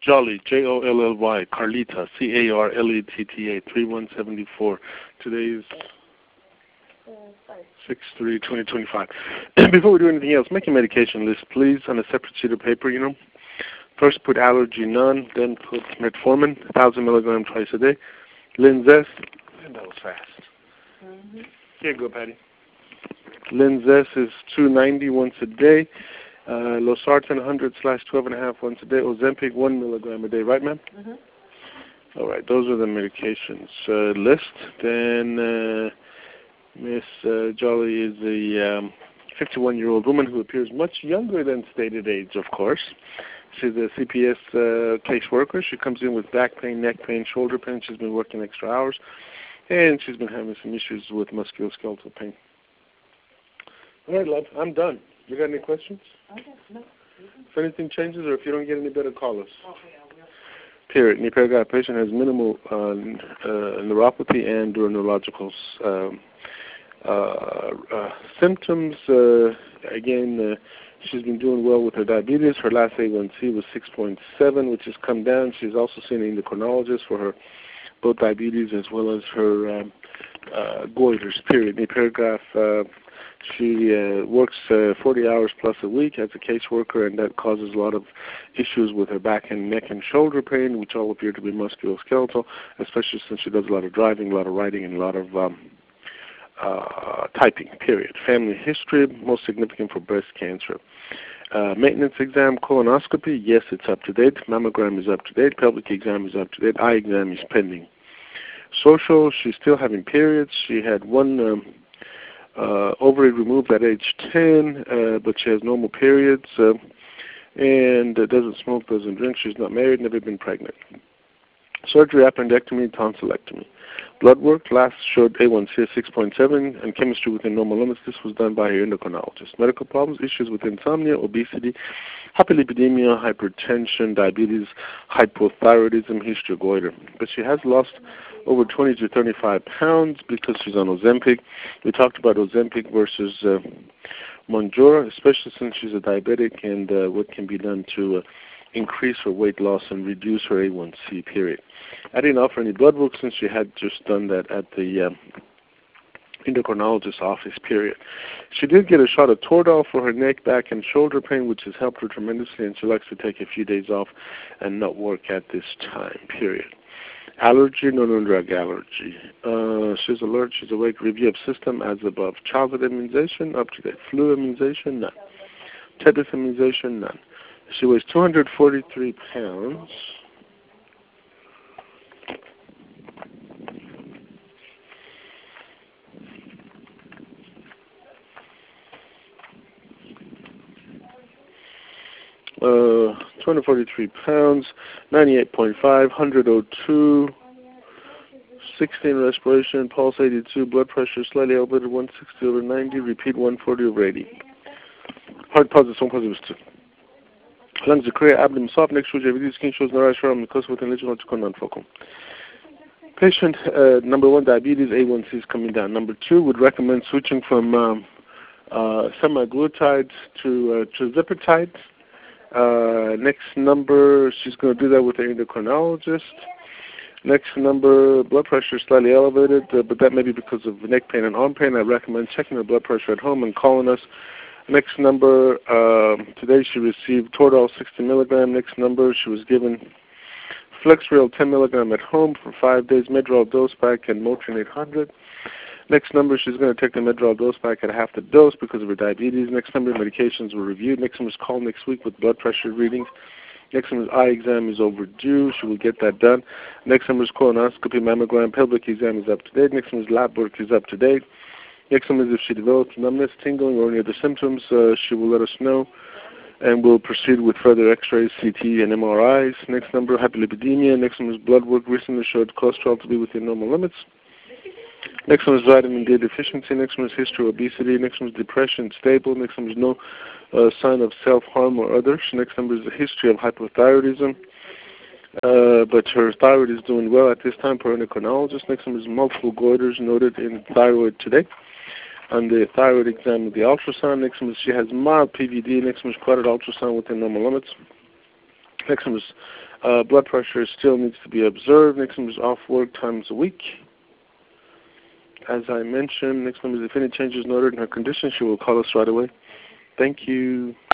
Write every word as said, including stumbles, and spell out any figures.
Jolly, J O L L Y, Carlita, C A R L E T T A, three one seven four. Today is six three twenty twenty-five. Before we do anything else, make your medication list, please, on a separate sheet of paper, you know. First put allergy none, then put metformin, one thousand milligrams twice a day. Linzess, and that was fast. Mm-hmm. Here you go, Patty. Linzess is two ninety once a day. Uh, Losartan one hundred slash twelve and a half once a day. Ozempic one milligram a day, right, ma'am? Mm-hmm. All right, those are the medications uh, list. Then uh, Miss uh, Jolly is a um, fifty-one-year-old woman who appears much younger than stated age, of course. She's a C P S uh, caseworker. She comes in with back pain, neck pain, shoulder pain. She's been working extra hours, and she's been having some issues with musculoskeletal pain. All right, love, I'm done. You got any questions? Okay, no. If anything changes or if you don't get any better, call us. Okay, I will. Period. Nephrogenic patient has minimal uh, uh, neuropathy and or neurological um, uh, uh, symptoms. Uh, again, uh, she's been doing well with her diabetes. Her last A one C was six point seven, which has come down. She's also seen an endocrinologist for her both diabetes as well as her um, uh, goiters, period. Nephrogenic, uh She uh, works uh, forty hours plus a week as a caseworker, and that causes a lot of issues with her back and neck and shoulder pain, which all appear to be musculoskeletal, especially since she does a lot of driving, a lot of writing, and a lot of um, uh, typing, period. Family history, most significant for breast cancer. Uh, maintenance exam, colonoscopy, yes, it's up to date. Mammogram is up to date. Pelvic exam is up to date. Eye exam is pending. Social, she's still having periods. She had one... Um, Uh, ovary removed at age ten, uh, but she has normal periods, uh, and uh, doesn't smoke, doesn't drink. She's not married, never been pregnant. Surgery, appendectomy, tonsillectomy. Blood work last showed A one C six point seven and chemistry within normal limits. This was done by her endocrinologist. Medical problems, issues with insomnia, obesity, hyperlipidemia, hypertension, diabetes, hypothyroidism, history of goiter. But she has lost over twenty to thirty-five pounds because she's on Ozempic. We talked about Ozempic versus uh, Mounjaro, especially since she's a diabetic, and uh, what can be done to uh, increase her weight loss and reduce her A one C, period. I didn't offer any blood work since she had just done that at the um, endocrinologist's office, period. She did get a shot of Toradol for her neck, back, and shoulder pain, which has helped her tremendously, and she likes to take a few days off and not work at this time, period. Allergy, no known drug allergy. Uh, she's alert, she's awake. Review of system as above. Childhood immunization, up to date. Flu immunization, none. Tetanus immunization, none. She weighs two hundred forty-three pounds. Uh, two hundred forty-three pounds, ninety-eight point five, one hundred oh two, sixteen respiration, pulse eighty-two, blood pressure slightly elevated, one sixty over ninety, repeat one forty over eighty. Heart positive, one positive two. Lungs are clear, abdomen soft, neck shows, J V D, skin shows, no rash around the coast within lesion, logical, non-focal. Patient, uh, number one, diabetes, A one C is coming down. Number two, would recommend switching from um, uh, semaglutide to uh, tirzepatide. Uh, next number, she's going to do that with the endocrinologist. Next number, blood pressure slightly elevated, uh, but that may be because of neck pain and arm pain. I recommend checking her blood pressure at home and calling us. Next number, uh, today she received Toradol sixty milligram. Next number, she was given Flexreal ten milligram at home for five days, Medrol dose pack, and Motrin eight hundred. Next number, she's going to take the Medrol dose pack at half the dose because of her diabetes. Next number, medications were reviewed. Next number is call next week with blood pressure readings. Next number's eye exam is overdue. She will get that done. Next number's colonoscopy, mammogram, pelvic exam is up to date. Next number's lab work is up to date. Next number is if she develops numbness, tingling, or any other symptoms, uh, she will let us know, and we'll proceed with further x-rays, C T, and M R Is. Next number, hyperlipidemia. Next number's blood work recently showed cholesterol to be within normal limits. Next one is vitamin D deficiency. Next one is history of obesity. Next one is depression, stable. Next one is no uh, sign of self-harm or others. Next number is the history of hypothyroidism. Uh, but her thyroid is doing well at this time per endocrinologist. Next one is multiple goiters noted in thyroid today. On the thyroid exam of the ultrasound. Next one is she has mild P V D. Next one is carotid ultrasound within normal limits. Next number is uh, blood pressure still needs to be observed. Next number is off work times a week. As I mentioned, next number is if any changes noted in her condition, she will call us right away. Thank you.